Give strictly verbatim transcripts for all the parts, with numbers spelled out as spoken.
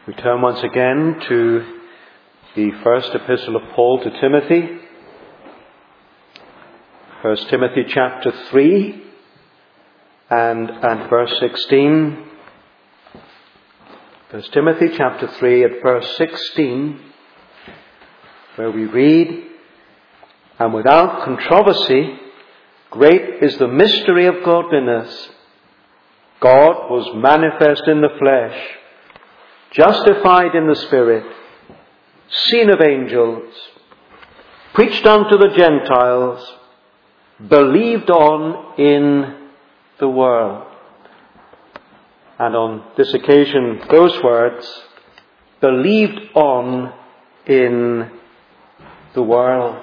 We turn once again to the first epistle of Paul to Timothy. First Timothy chapter three and, and verse sixteen. First Timothy chapter three at verse sixteen, where we read, "And without controversy, great is the mystery of godliness. God was manifest in the flesh, justified in the Spirit, seen of angels, preached unto the Gentiles, believed on in the world." And on this occasion, those words, believed on in the world.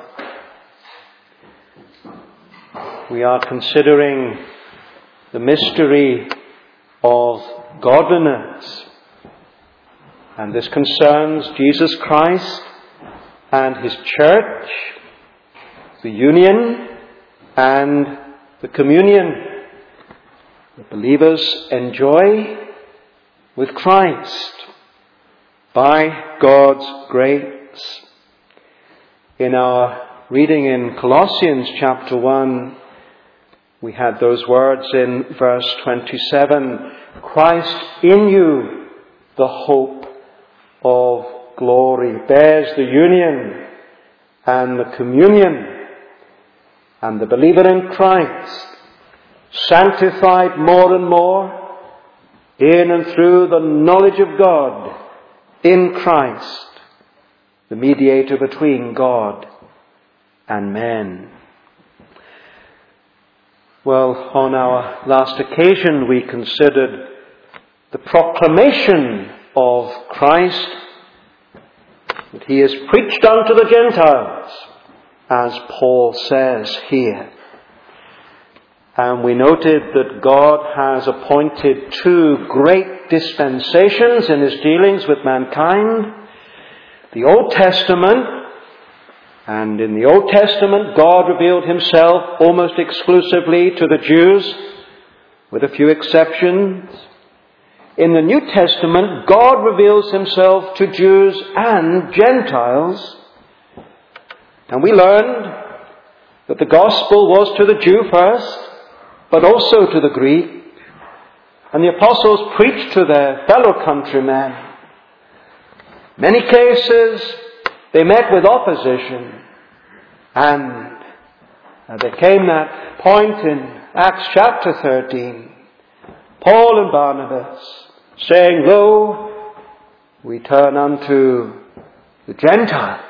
We are considering the mystery of godliness. And this concerns Jesus Christ and His church, the union and the communion that believers enjoy with Christ by God's grace. In our reading in Colossians chapter one, we had those words in verse twenty-seven, "Christ in you, the hope of glory," bears the union and the communion, and the believer in Christ, sanctified more and more in and through the knowledge of God in Christ, the mediator between God and men. Well, on our last occasion we considered the proclamation of Christ, that He is preached unto the Gentiles, as Paul says here. And we noted that God has appointed two great dispensations in His dealings with mankind. The Old Testament, and in the Old Testament God revealed Himself almost exclusively to the Jews, with a few exceptions. In the New Testament, God reveals Himself to Jews and Gentiles. And we learned that the gospel was to the Jew first, but also to the Greek. And the apostles preached to their fellow countrymen. In many cases, they met with opposition. And there came that point in Acts chapter thirteen. Paul and Barnabas saying, "Lo, we turn unto the Gentiles."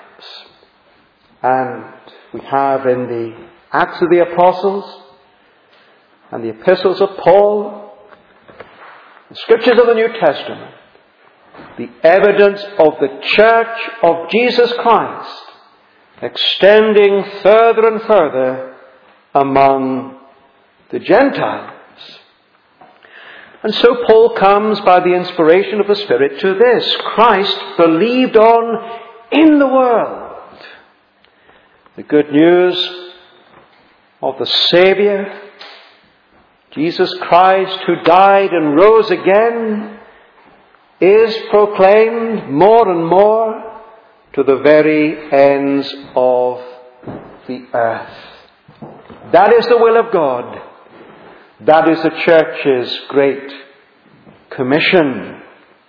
And we have in the Acts of the Apostles and the epistles of Paul, the scriptures of the New Testament, the evidence of the church of Jesus Christ extending further and further among the Gentiles. And so Paul comes by the inspiration of the Spirit to this: Christ believed on in the world. The good news of the Saviour, Jesus Christ, who died and rose again, is proclaimed more and more to the very ends of the earth. That is the will of God. That is the church's great commission.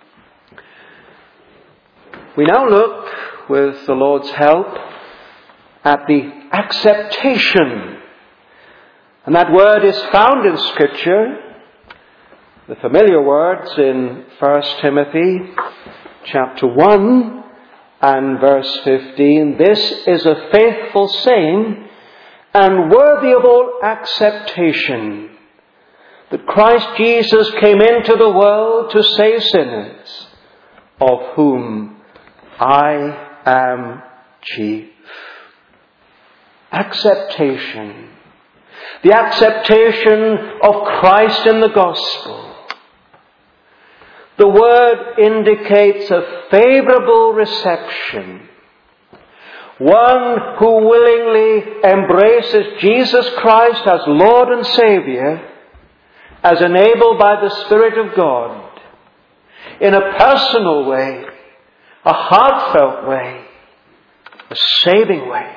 We now look, with the Lord's help, at the acceptation. And that word is found in Scripture. The familiar words in First Timothy chapter one and verse fifteen. "This is a faithful saying and worthy of all acceptation, that Christ Jesus came into the world to save sinners, of whom I am chief." Acceptation. The acceptation of Christ in the gospel. The word indicates a favourable reception. One who willingly embraces Jesus Christ as Lord and Saviour, as enabled by the Spirit of God, in a personal way, a heartfelt way, a saving way.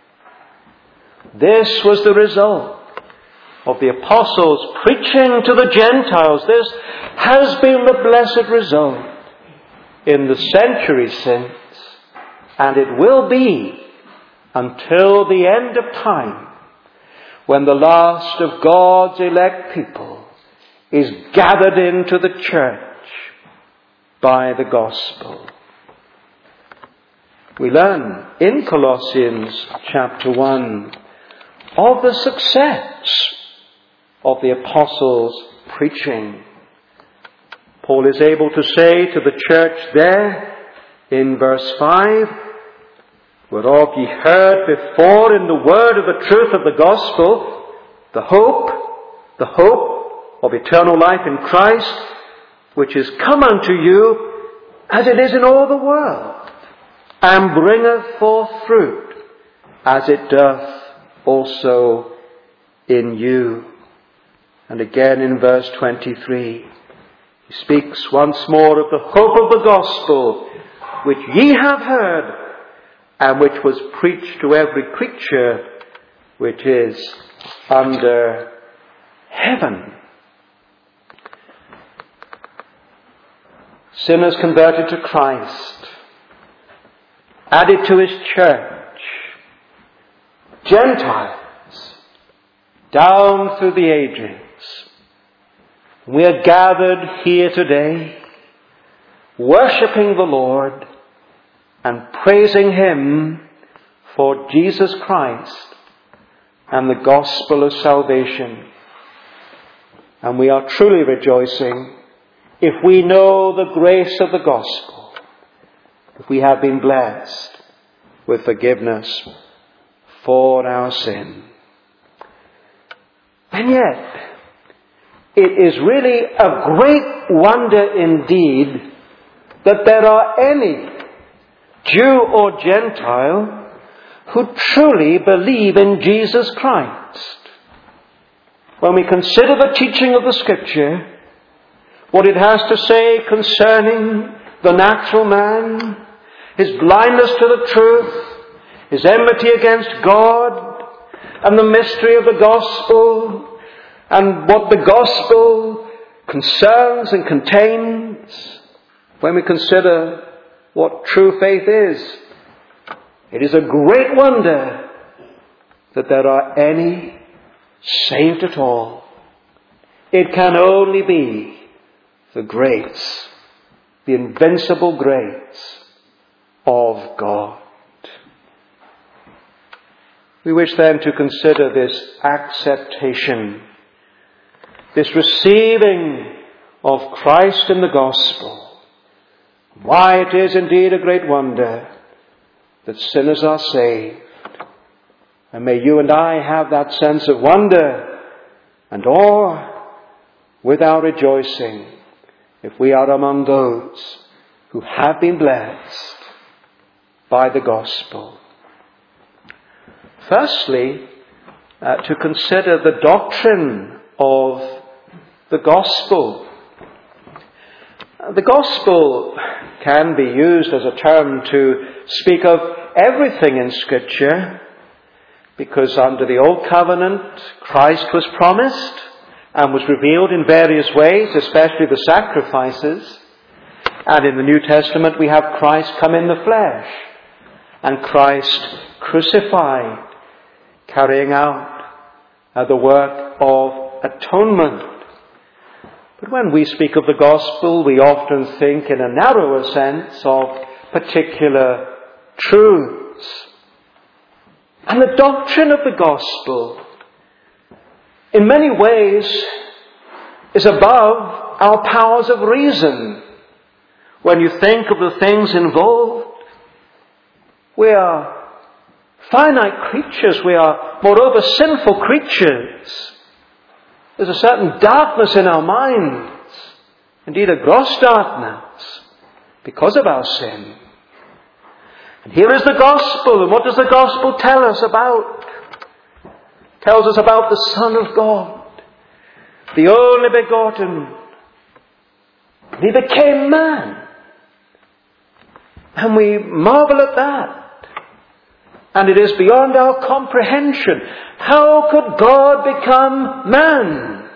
This was the result of the apostles preaching to the Gentiles. This has been the blessed result in the centuries since, and it will be until the end of time, when the last of God's elect people is gathered into the church by the gospel. We learn in Colossians chapter one of the success of the apostles' preaching. Paul is able to say to the church there in verse five, whereof ye heard before in the word of the truth of the gospel, the hope, the hope of eternal life in Christ, which is come unto you as it is in all the world, and bringeth forth fruit, as it doth also in you. And again in verse twenty-three, he speaks once more of the hope of the gospel, which ye have heard, and which was preached to every creature which is under heaven. Sinners converted to Christ, added to his church, Gentiles, down through the ages. We are gathered here today, worshipping the Lord and praising him for Jesus Christ and the gospel of salvation. And we are truly rejoicing if we know the grace of the gospel, if we have been blessed with forgiveness for our sin. And yet, it is really a great wonder indeed that there are any Jew or Gentile who truly believe in Jesus Christ. When we consider the teaching of the Scripture, what it has to say concerning the natural man, his blindness to the truth, his enmity against God, and the mystery of the gospel, and what the gospel concerns and contains, when we consider what true faith is, it is a great wonder that there are any saved at all. It can only be the grace, the invincible grace of God. We wish then to consider this acceptation, this receiving of Christ in the gospel. Why it is indeed a great wonder that sinners are saved. And may you and I have that sense of wonder and awe with our rejoicing if we are among those who have been blessed by the gospel. Firstly, uh, to consider the doctrine of the gospel. The gospel can be used as a term to speak of everything in Scripture, because under the Old Covenant, Christ was promised and was revealed in various ways, especially the sacrifices. And in the New Testament, we have Christ come in the flesh and Christ crucified, carrying out uh, the work of atonement. But when we speak of the gospel, we often think in a narrower sense of particular truths. And the doctrine of the gospel, in many ways, is above our powers of reason. When you think of the things involved, we are finite creatures. We are, moreover, sinful creatures. There's a certain darkness in our minds, indeed a gross darkness, because of our sin. And here is the gospel, and what does the gospel tell us about? It tells us about the Son of God, the only begotten, He became man. And we marvel at that. And it is beyond our comprehension. How could God become man?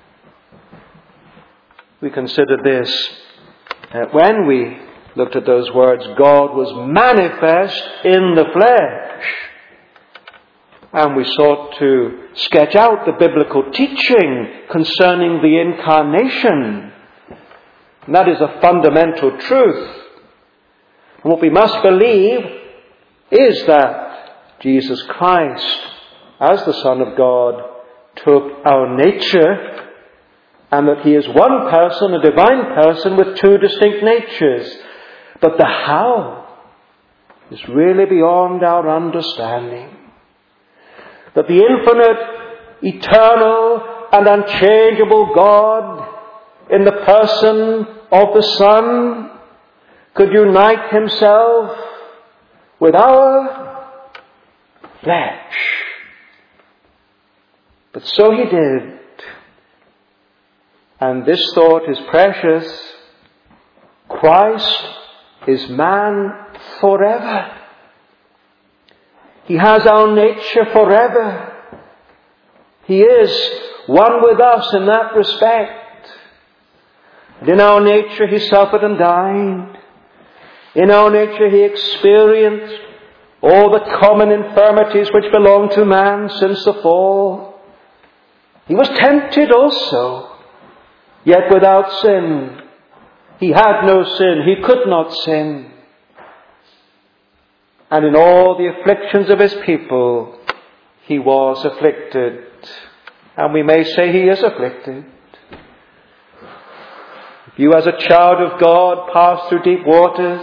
We considered this uh, when we looked at those words, God was manifest in the flesh. And we sought to sketch out the biblical teaching concerning the incarnation. And that is a fundamental truth. And what we must believe is that Jesus Christ, as the Son of God, took our nature, and that he is one person, a divine person with two distinct natures. But the how is really beyond our understanding. That the infinite, eternal, and unchangeable God, in the person of the Son, could unite himself with our flesh. But so he did. And this thought is precious. Christ is man forever. He has our nature forever. He is one with us in that respect. And in our nature he suffered and died. In our nature he experienced all the common infirmities which belong to man since the fall. He was tempted also, yet without sin. He had no sin. He could not sin. And in all the afflictions of his people, he was afflicted. And we may say he is afflicted. If you as a child of God pass through deep waters,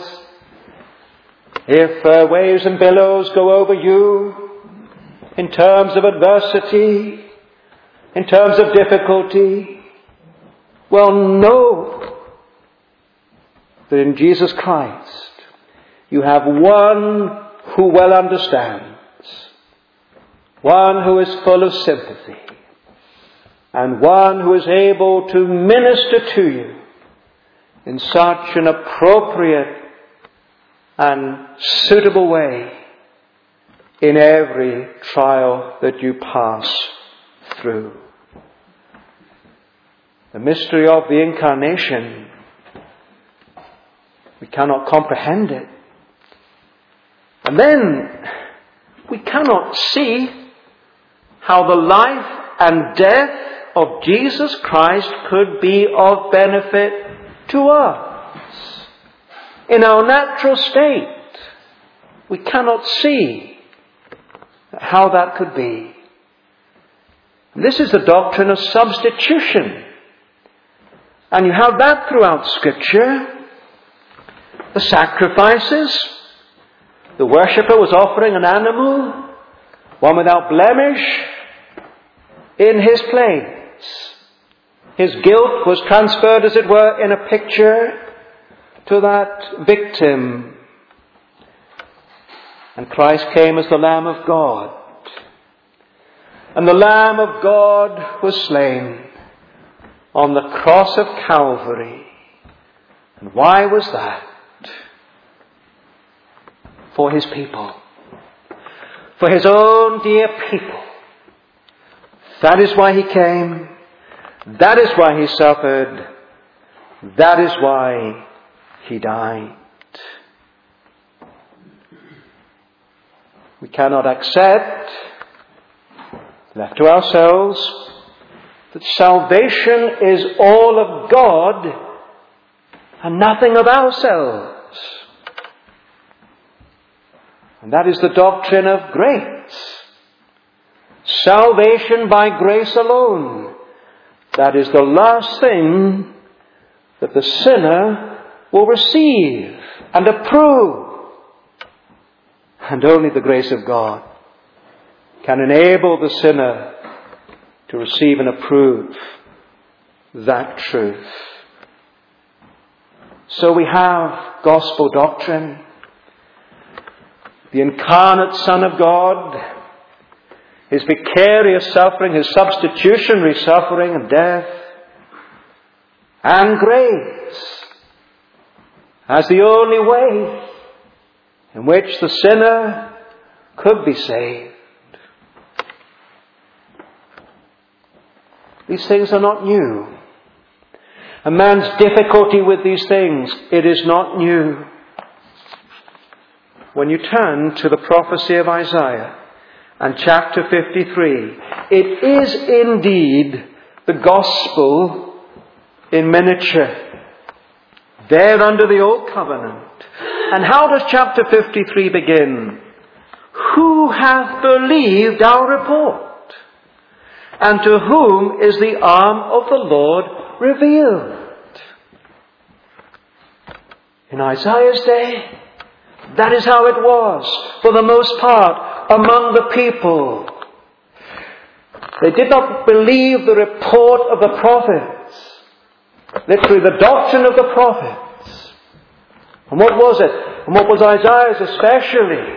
if uh, waves and billows go over you in terms of adversity, in terms of difficulty, well, know that in Jesus Christ you have one who well understands, one who is full of sympathy, and one who is able to minister to you in such an appropriate and suitable way in every trial that you pass through. The mystery of the incarnation, we cannot comprehend it. And then we cannot see how the life and death of Jesus Christ could be of benefit to us. In our natural state, we cannot see how that could be. This is the doctrine of substitution. And you have that throughout Scripture. The sacrifices. The worshipper was offering an animal, one without blemish, in his place. His guilt was transferred, as it were, in a picture to that victim. And Christ came as the Lamb of God. And the Lamb of God was slain on the cross of Calvary. And why was that? For his people. For his own dear people. That is why he came. That is why he suffered. That is why he died. We cannot accept, left to ourselves, that salvation is all of God and nothing of ourselves. And that is the doctrine of grace. Salvation by grace alone. That is the last thing that the sinner will receive and approve. And only the grace of God can enable the sinner to receive and approve that truth. So we have gospel doctrine. The incarnate Son of God, his vicarious suffering, his substitutionary suffering and death, and grace as the only way in which the sinner could be saved. These things are not new. A man's difficulty with these things, it is not new. When you turn to the prophecy of Isaiah and chapter fifty-three, it is indeed the gospel in miniature, there under the old covenant. And how does chapter fifty-three begin? Who hath believed our report? And to whom is the arm of the Lord revealed? In Isaiah's day, that is how it was, for the most part, among the people. They did not believe the report of the prophets, literally the doctrine of the prophets. And what was it? And what was Isaiah's especially?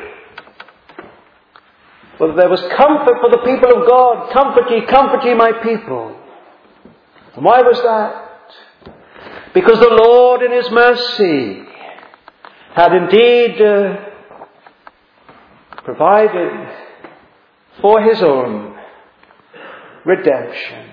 Well, there was comfort for the people of God. Comfort ye, comfort ye my people. And why was that? Because the Lord in His mercy had indeed uh, provided for His own redemption.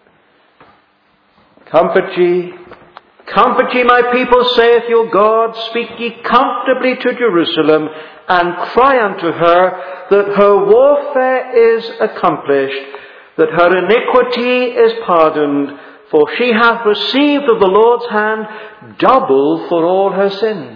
Comfort ye, comfort ye my people, saith your God. Speak ye comfortably to Jerusalem, and cry unto her that her warfare is accomplished, that her iniquity is pardoned, for she hath received of the Lord's hand double for all her sins.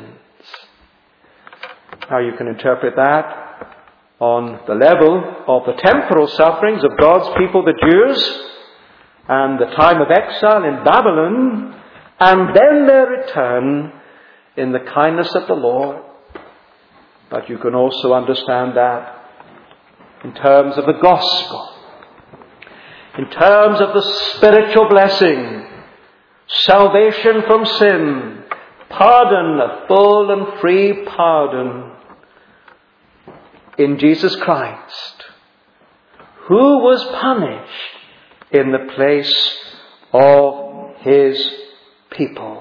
Now you can interpret that on the level of the temporal sufferings of God's people, the Jews, and the time of exile in Babylon, and then their return in the kindness of the Lord. But you can also understand that in terms of the gospel, in terms of the spiritual blessing, salvation from sin, pardon, a full and free pardon in Jesus Christ, who was punished in the place of His people.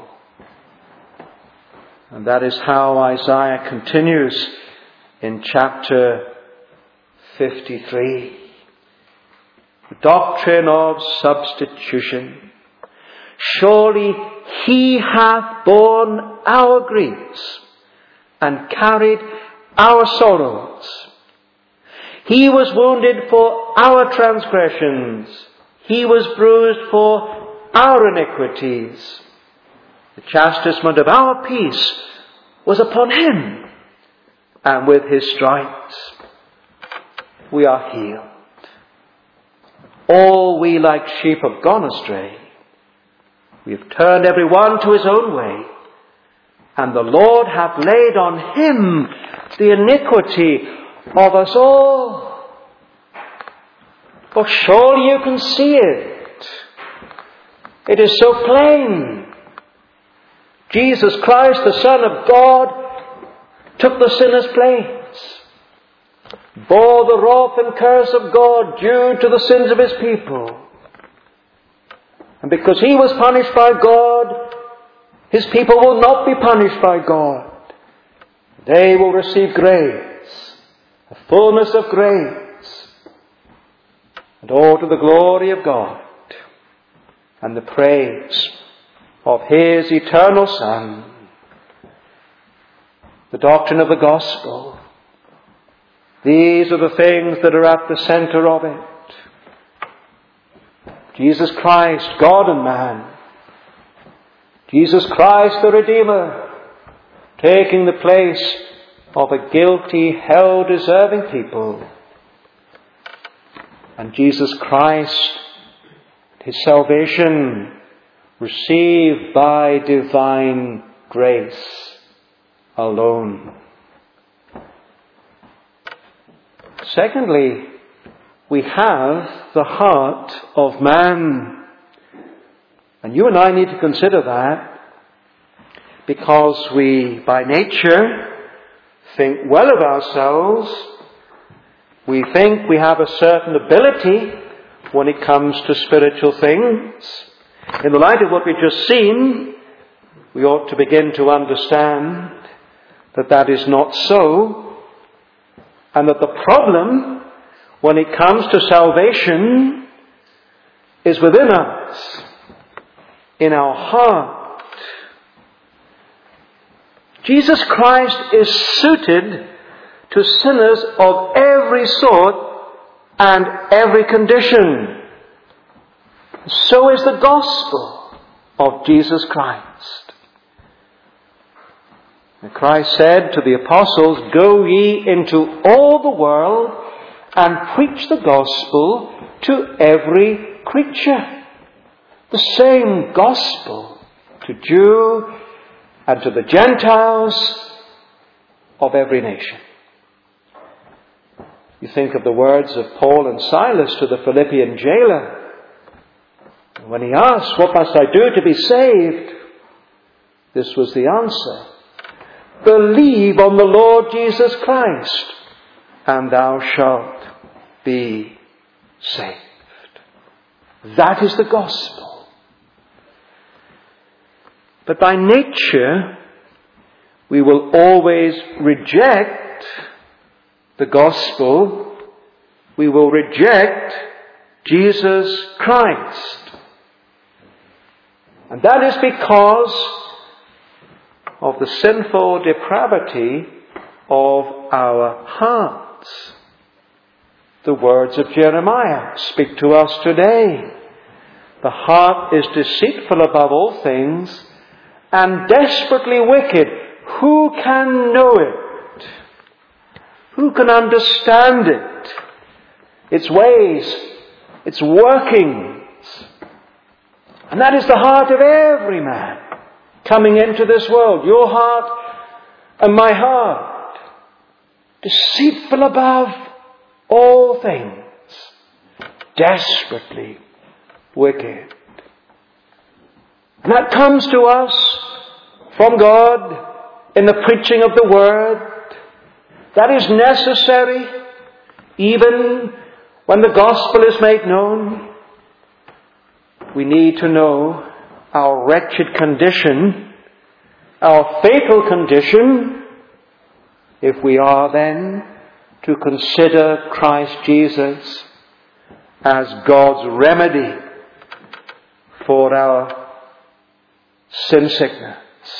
And that is how Isaiah continues in chapter fifty-three. The doctrine of substitution. Surely He hath borne our griefs and carried our sorrows. He was wounded for our transgressions. He was bruised for our iniquities. The chastisement of our peace was upon Him, and with His stripes we are healed. All we like sheep have gone astray. We have turned every one to his own way, and the Lord hath laid on Him the iniquity of us all. For surely you can see it. It is so plain. Jesus Christ, the Son of God, took the sinner's place, bore the wrath and curse of God due to the sins of His people. And because He was punished by God, His people will not be punished by God. They will receive grace, a fullness of grace, and all to the glory of God and the praise of His eternal Son. The doctrine of the gospel. These are the things that are at the center of it. Jesus Christ, God and man. Jesus Christ, the Redeemer, taking the place of a guilty, hell-deserving people. And Jesus Christ, His salvation, received by divine grace alone. Secondly, we have the heart of man. And you and I need to consider that, because we, by nature, think well of ourselves. We think we have a certain ability when it comes to spiritual things. In the light of what we've just seen, we ought to begin to understand that that is not so, and that the problem, when it comes to salvation, is within us, in our heart. Jesus Christ is suited to sinners of every sort and every condition. So is the gospel of Jesus Christ. And Christ said to the apostles, "Go ye into all the world and preach the gospel to every creature." The same gospel to Jew and to the Gentiles of every nation. You think of the words of Paul and Silas to the Philippian jailer. When he asked, "What must I do to be saved?" this was the answer: "Believe on the Lord Jesus Christ, and thou shalt be saved." That is the gospel. But by nature, we will always reject the gospel. We will reject Jesus Christ. And that is because of the sinful depravity of our hearts. The words of Jeremiah speak to us today. The heart is deceitful above all things and desperately wicked. Who can know it? Who can understand it? Its ways, its workings. And that is the heart of every man coming into this world. Your heart and my heart. Deceitful above all things. Desperately wicked. And that comes to us from God in the preaching of the Word. That is necessary even when the gospel is made known. We need to know our wretched condition, our fatal condition, if we are then to consider Christ Jesus as God's remedy for our sin sickness.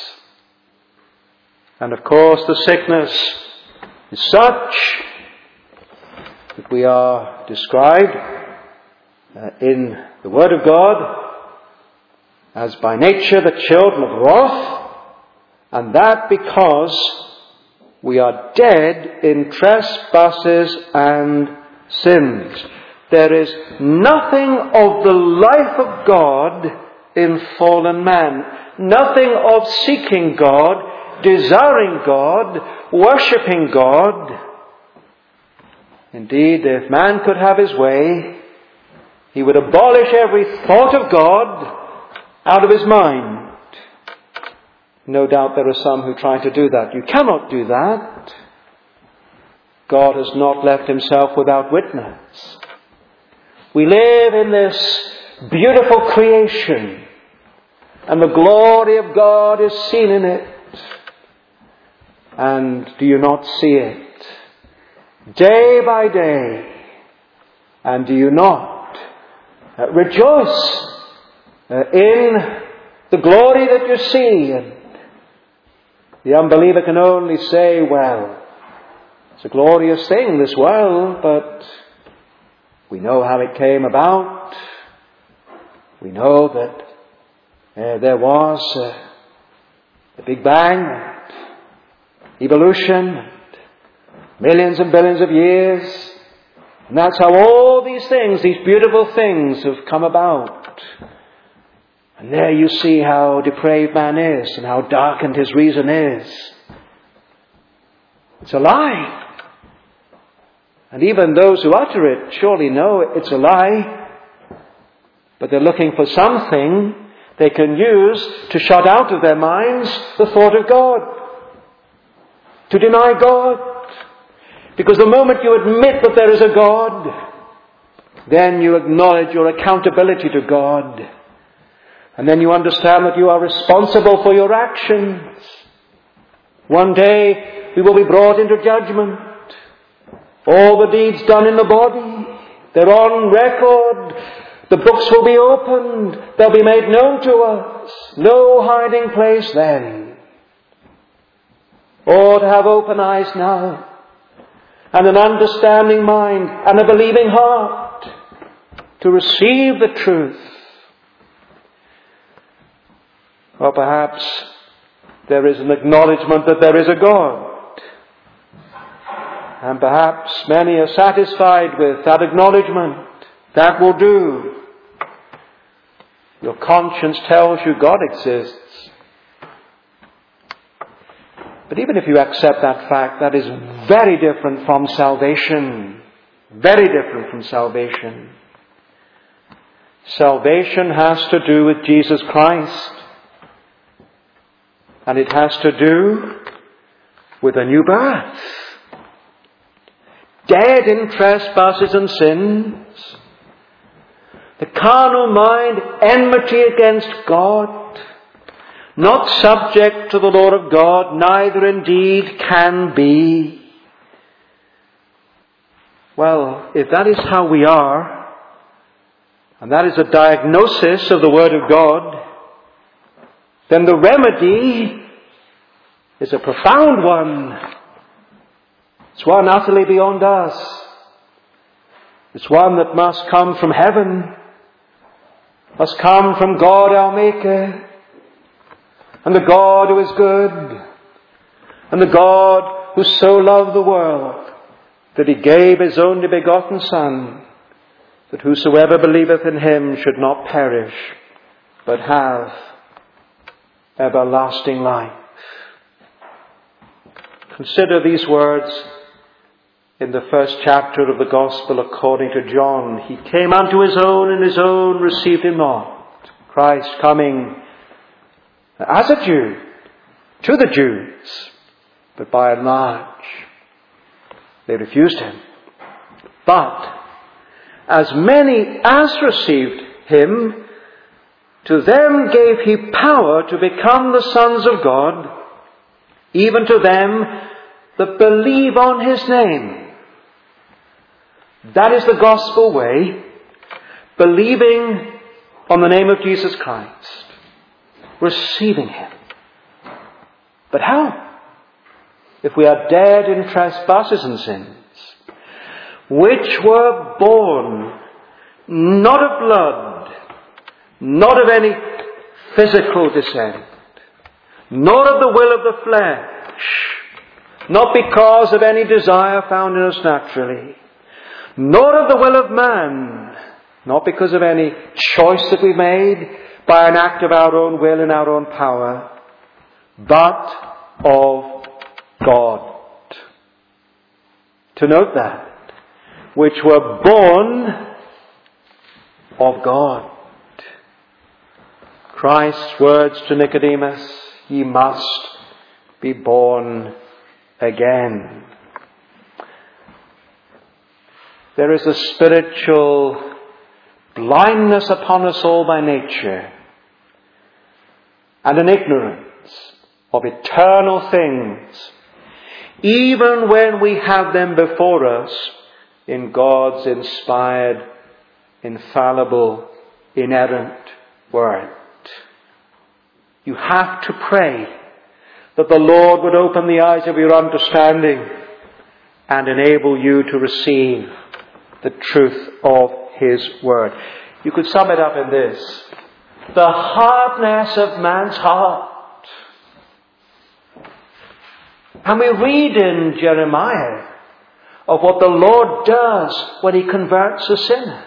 And of course the sickness is such that we are described uh, in the Word of God as by nature the children of wrath, and that because we are dead in trespasses and sins. There is nothing of the life of God in fallen man. Nothing of seeking God, desiring God, worshipping God. Indeed, if man could have his way, he would abolish every thought of God out of his mind. No doubt there are some who try to do that. You cannot do that. God has not left himself without witness. We live in this beautiful creation, and the glory of God is seen in it. And do you not see it? Day by day. And do you not uh, rejoice uh, in the glory that you see? And the unbeliever can only say, well, it's a glorious thing, this world, but we know how it came about. We know that uh, there was uh, the Big Bang, and evolution, and millions and billions of years. And that's how all these things, these beautiful things, have come about. And there you see how depraved man is and how darkened his reason is. It's a lie. And even those who utter it surely know it's a lie. But they're looking for something they can use to shut out of their minds the thought of God. To deny God. Because the moment you admit that there is a God, then you acknowledge your accountability to God. And then you understand that you are responsible for your actions. One day we will be brought into judgment. All the deeds done in the body, they're on record. The books will be opened. They'll be made known to us. No hiding place then. Oh, to have open eyes now, and an understanding mind, and a believing heart, to receive the truth. Or perhaps there is an acknowledgement that there is a God. And perhaps many are satisfied with that acknowledgement. That will do. Your conscience tells you God exists. But even if you accept that fact, that is very different from salvation. Very different from salvation. Salvation has to do with Jesus Christ. And it has to do with a new birth. Dead in trespasses and sins. The carnal mind, enmity against God. Not subject to the law of God, neither indeed can be. Well, if that is how we are, and that is a diagnosis of the Word of God, then the remedy is a profound one. It's one utterly beyond us. It's one that must come from heaven, must come from God our Maker, and the God who is good, and the God who so loved the world that He gave His only begotten Son, that whosoever believeth in Him should not perish, but have everlasting life. Consider these words in the first chapter of the Gospel according to John. He came unto His own, and His own received Him not. Christ coming as a Jew to the Jews, but by and large they refused Him. But as many as received Him, to them gave He power to become the sons of God, even to them that believe on His name. That is the gospel way, believing on the name of Jesus Christ, receiving Him. But how? If we are dead in trespasses and sins, which were born not of blood, not of any physical descent, nor of the will of the flesh, not because of any desire found in us naturally, nor of the will of man, not because of any choice that we made by an act of our own will and our own power, but of God. To note that, which were born of God. Christ's words to Nicodemus, ye must be born again. There is a spiritual blindness upon us all by nature, and an ignorance of eternal things, even when we have them before us in God's inspired, infallible, inerrant Word. You have to pray that the Lord would open the eyes of your understanding and enable you to receive the truth of His Word. You could sum it up in this: the hardness of man's heart. And we read in Jeremiah of what the Lord does when He converts a sinner.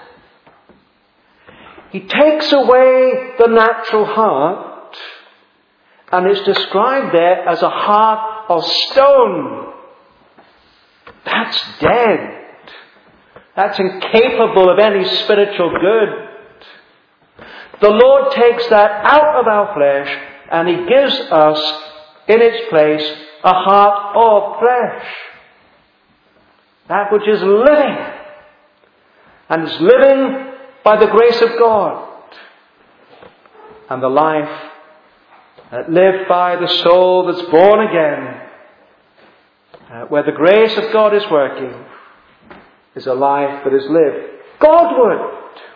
He takes away the natural heart, and it's described there as a heart of stone. That's dead. That's incapable of any spiritual good. The Lord takes that out of our flesh, and He gives us in its place a heart of flesh. That which is living, and is living by the grace of God. and the life that lived by the soul that's born again, uh, where the grace of God is working, is a life that is lived Godward.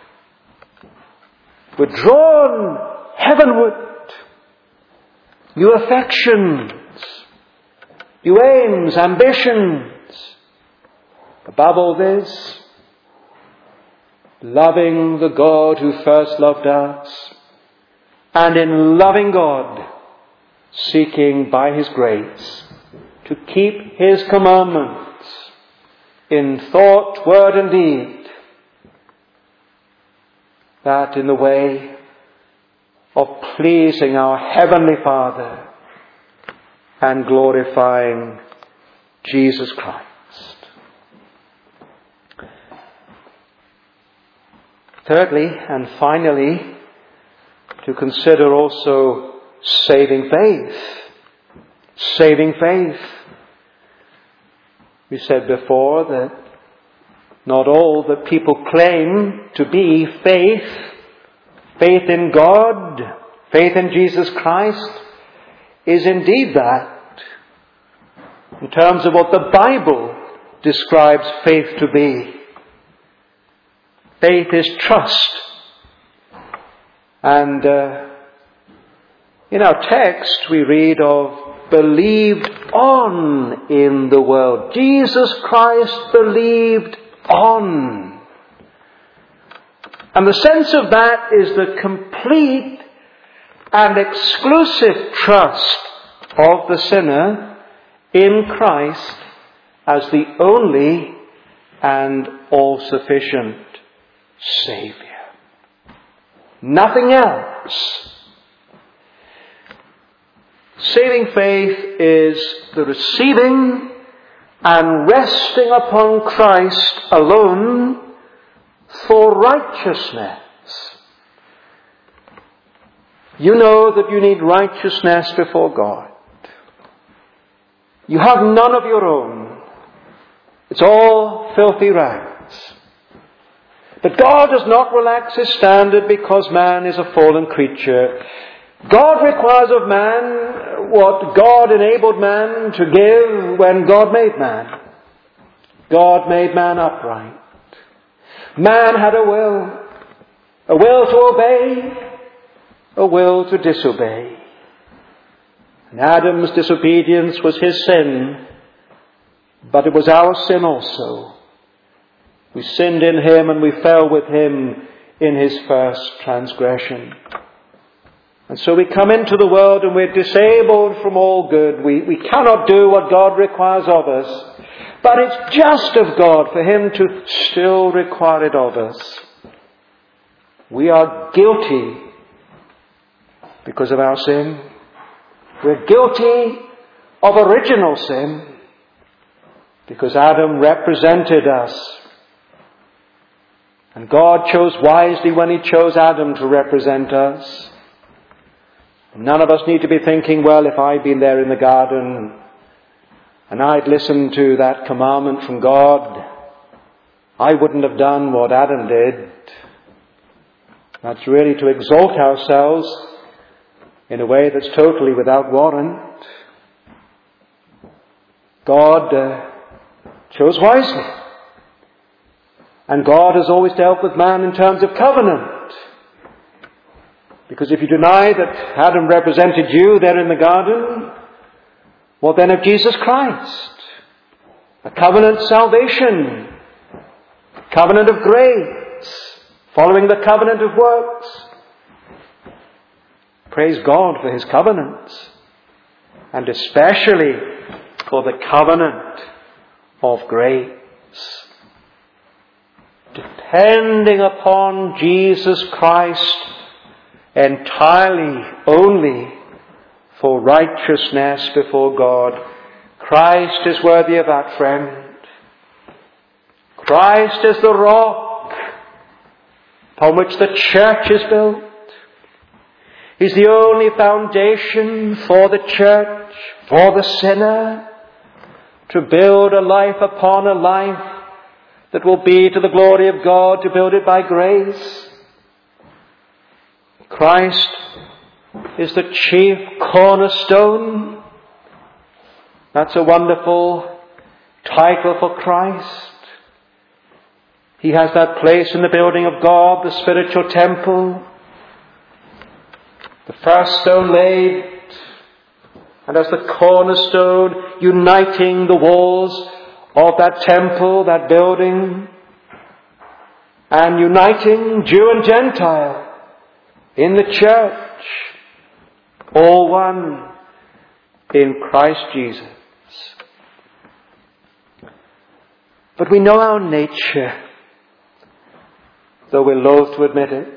We're drawn heavenward. New affections, new aims, ambitions. Above all this, loving the God who first loved us, and in loving God, seeking by His grace to keep His commandments in thought, word and deed, that in the way of pleasing our Heavenly Father and glorifying Jesus Christ. Thirdly and finally, to consider also saving faith. Saving faith. We said before that not all that people claim to be faith, faith in God, faith in Jesus Christ, is indeed that. In terms of what the Bible describes faith to be. Faith is trust. And uh, in our text we read of believed on in the world. Jesus Christ believed on. And the sense of that is the complete and exclusive trust of the sinner in Christ as the only and all-sufficient Saviour. Nothing else. Saving faith is the receiving and resting upon Christ alone for righteousness. You know that you need righteousness before God. You have none of your own. It's all filthy rags. But God does not relax His standard because man is a fallen creature. God requires of man what God enabled man to give when God made man. God made man upright. Man had a will. A will to obey. A will to disobey. And Adam's disobedience was his sin. But it was our sin also. We sinned in him and we fell with him in his first transgression. And so we come into the world and we're disabled from all good. We, we cannot do what God requires of us. But it's just of God for Him to still require it of us. We are guilty because of our sin. We're guilty of original sin because Adam represented us. And God chose wisely when He chose Adam to represent us. None of us need to be thinking, well, if I'd been there in the garden and I'd listened to that commandment from God, I wouldn't have done what Adam did. That's really to exalt ourselves in a way that's totally without warrant. God uh, chose wisely. And God has always dealt with man in terms of covenant. Because if you deny that Adam represented you there in the garden, what then of Jesus Christ? A covenant salvation. A covenant of grace. Following the covenant of works. Praise God for His covenants. And especially for the covenant of grace. Depending upon Jesus Christ entirely, only for righteousness before God. Christ is worthy of that, friend. Christ is the rock upon which the church is built. He's the only foundation for the church, for the sinner, to build a life upon a life that will be to the glory of God, to build it by grace. Christ is the chief cornerstone. That's a wonderful title for Christ. He has that place in the building of God, the spiritual temple. The first stone laid, and as the cornerstone uniting the walls of that temple, that building, and uniting Jew and Gentile in the church, all one in Christ Jesus. But we know our nature, though we're loath to admit it.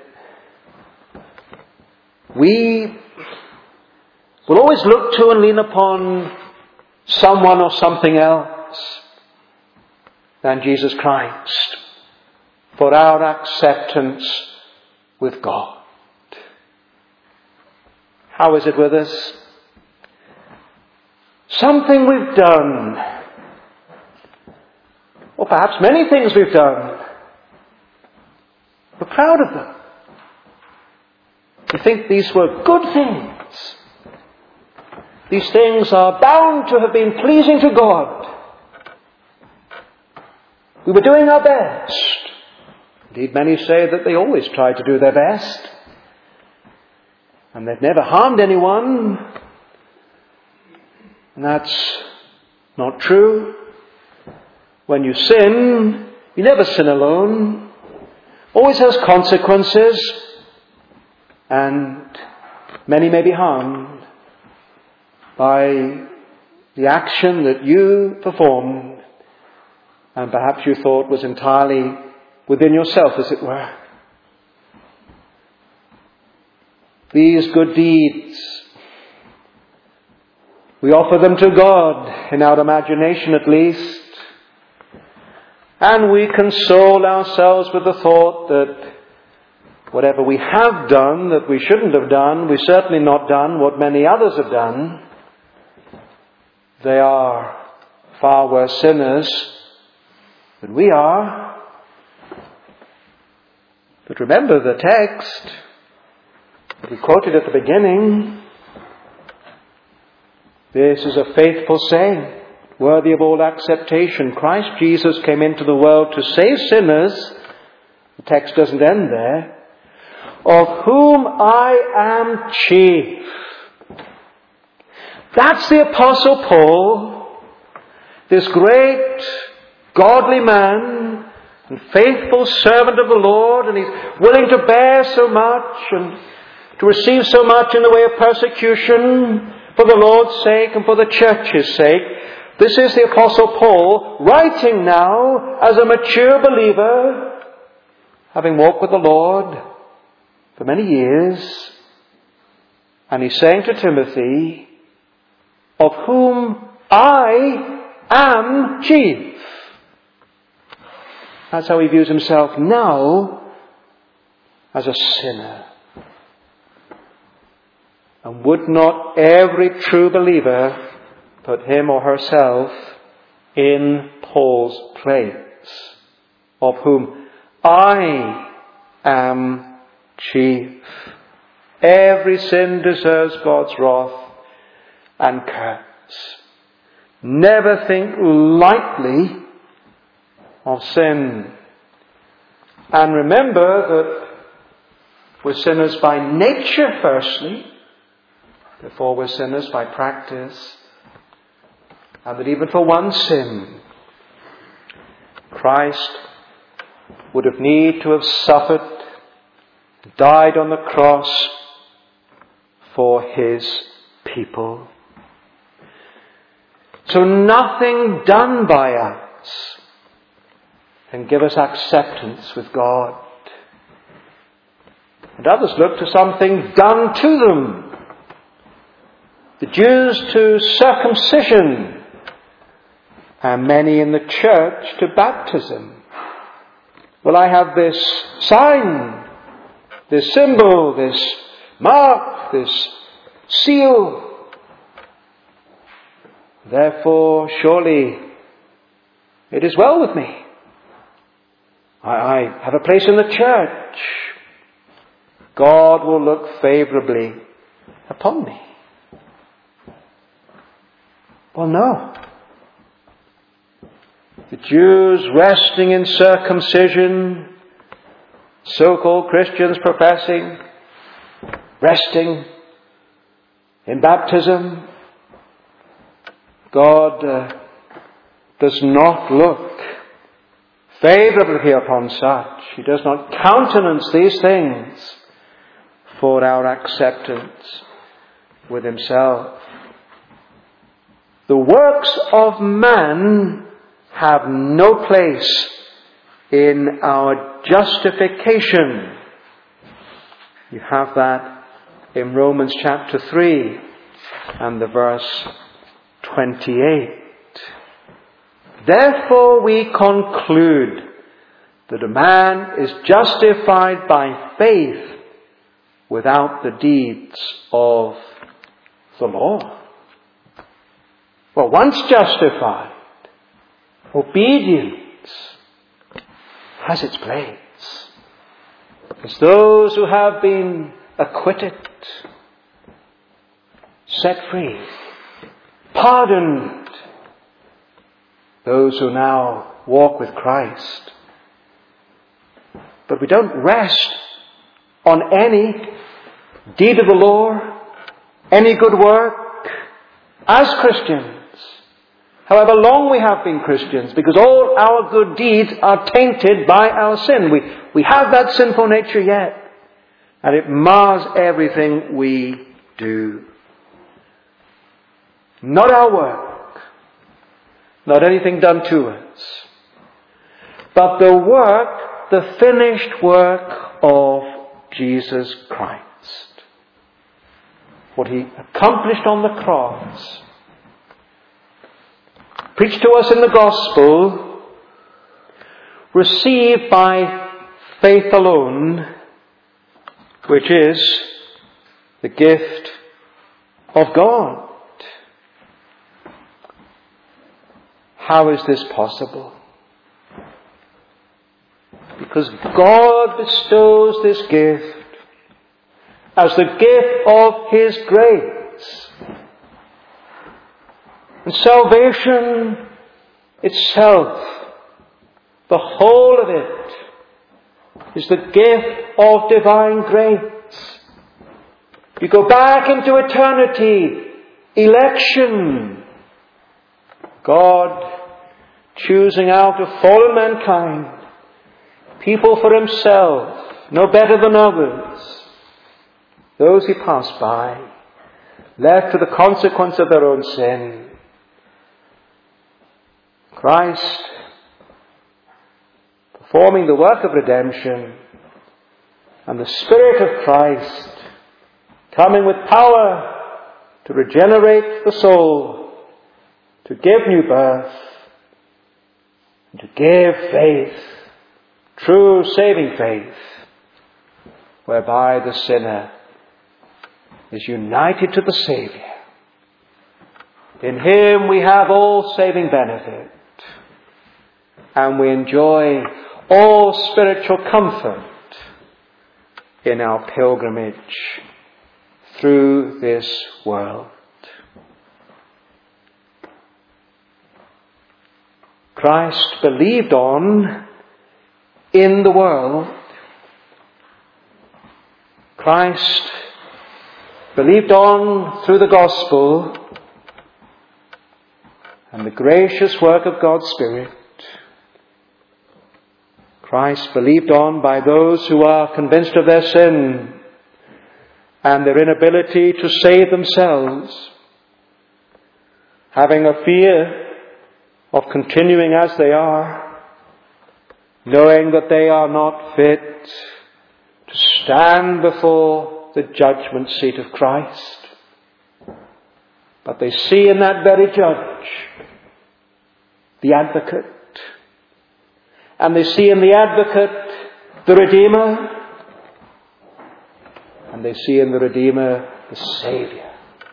We will always look to and lean upon someone or something else than Jesus Christ for our acceptance with God. How is it with us? Something we've done, or perhaps many things we've done, we're proud of them. We think these were good things. These things are bound to have been pleasing to God. We were doing our best. Indeed, many say that they always tried to do their best. And they've never harmed anyone. And that's not true. When you sin, you never sin alone. Always has consequences. And many may be harmed by the action that you performed and perhaps you thought was entirely within yourself, as it were. These good deeds, we offer them to God, in our imagination at least, and we console ourselves with the thought that whatever we have done that we shouldn't have done, we've certainly not done what many others have done. They are far worse sinners than we are. But remember the text that we quoted at the beginning. This is a faithful saying, worthy of all acceptation. Christ Jesus came into the world to save sinners. The text doesn't end there. Of whom I am chief. That's the Apostle Paul, this great godly man and faithful servant of the Lord, and he's willing to bear so much and to receive so much in the way of persecution for the Lord's sake and for the church's sake. This is the Apostle Paul writing now as a mature believer, having walked with the Lord for many years, and he's saying to Timothy, of whom I am chief. That's how he views himself now, as a sinner. And would not every true believer put him or herself in Paul's place, of whom I am chief? Every sin deserves God's wrath and curse. Never think lightly of sin. And remember that we're sinners by nature firstly, before we're sinners by practice, and that even for one sin, Christ would have need to have suffered, died on the cross for his people. So nothing done by us can give us acceptance with God. And others look to something done to them. The Jews to circumcision, and many in the church to baptism. Well, I have this sign, this symbol, this mark, this seal. Therefore, surely it is well with me. I, I have a place in the church. God will look favourably upon me? Well, no. The Jews resting in circumcision, so-called Christians professing, resting in baptism. God uh, does not look favorably upon such. He does not countenance these things for our acceptance with himself. The works of man have no place in our justification. You have that in Romans chapter three and the verse twenty-eight. Therefore we conclude that a man is justified by faith without the deeds of the law. Well, once justified, obedience has its place. As those who have been acquitted, set free, pardoned, those who now walk with Christ. But we don't rest on any deed of the law, any good work as Christians, however long we have been Christians, because all our good deeds are tainted by our sin. We, we have that sinful nature yet, and it mars everything we do. Not our work, not anything done to us, but the work, the finished work of Jesus Christ. What he accomplished on the cross, preached to us in the gospel, received by faith alone, which is the gift of God. How is this possible? Because God bestows this gift as the gift of his grace. And salvation itself, the whole of it, is the gift of divine grace. You go back into eternity, election, God choosing out of fallen mankind people for himself, no better than others. Those he passed by, left to the consequence of their own sin. Christ, performing the work of redemption, and the Spirit of Christ, coming with power to regenerate the soul, to give new birth, and to give faith, true saving faith, whereby the sinner is united to the Saviour. In him we have all saving benefit, and we enjoy all spiritual comfort in our pilgrimage through this world. Christ believed on in the world. Christ believed on through the gospel and the gracious work of God's Spirit. Christ believed on by those who are convinced of their sin and their inability to save themselves, having a fear of continuing as they are, knowing that they are not fit to stand before the judgment seat of Christ. But they see in that very judge the advocate. And they see in the advocate the Redeemer. And they see in the Redeemer the Saviour.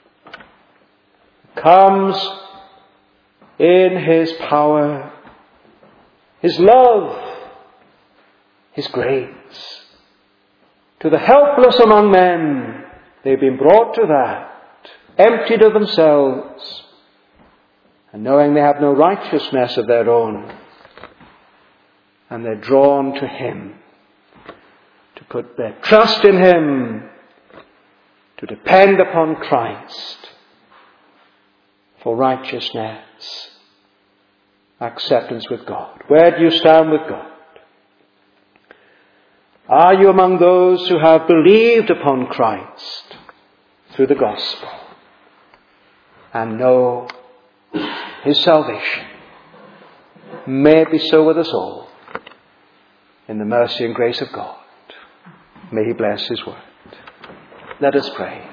Comes in his power, his love, his grace, to the helpless among men, They've been brought to that, emptied of themselves, and knowing they have no righteousness of their own, and they're drawn to Him, to put their trust in Him, to depend upon Christ for righteousness, acceptance with God. Where do you stand with God? Are you among those who have believed upon Christ through the gospel and know His salvation? May it be so with us all, in the mercy and grace of God. May He bless His word. Let us pray.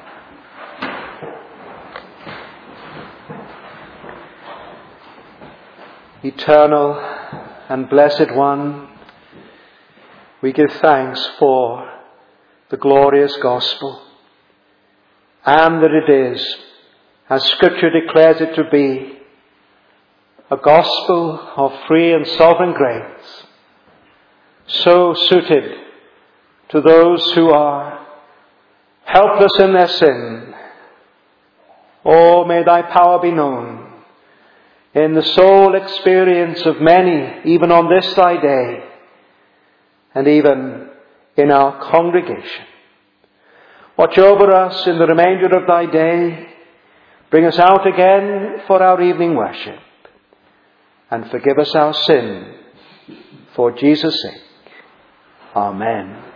Eternal and blessed One, we give thanks for the glorious gospel, and that it is, as Scripture declares it to be, a gospel of free and sovereign grace, so suited to those who are helpless in their sin. Oh, may Thy power be known in the soul experience of many, even on this Thy day, and even in our congregation. Watch over us in the remainder of Thy day. Bring us out again for our evening worship, and forgive us our sin for Jesus' sake. Amen.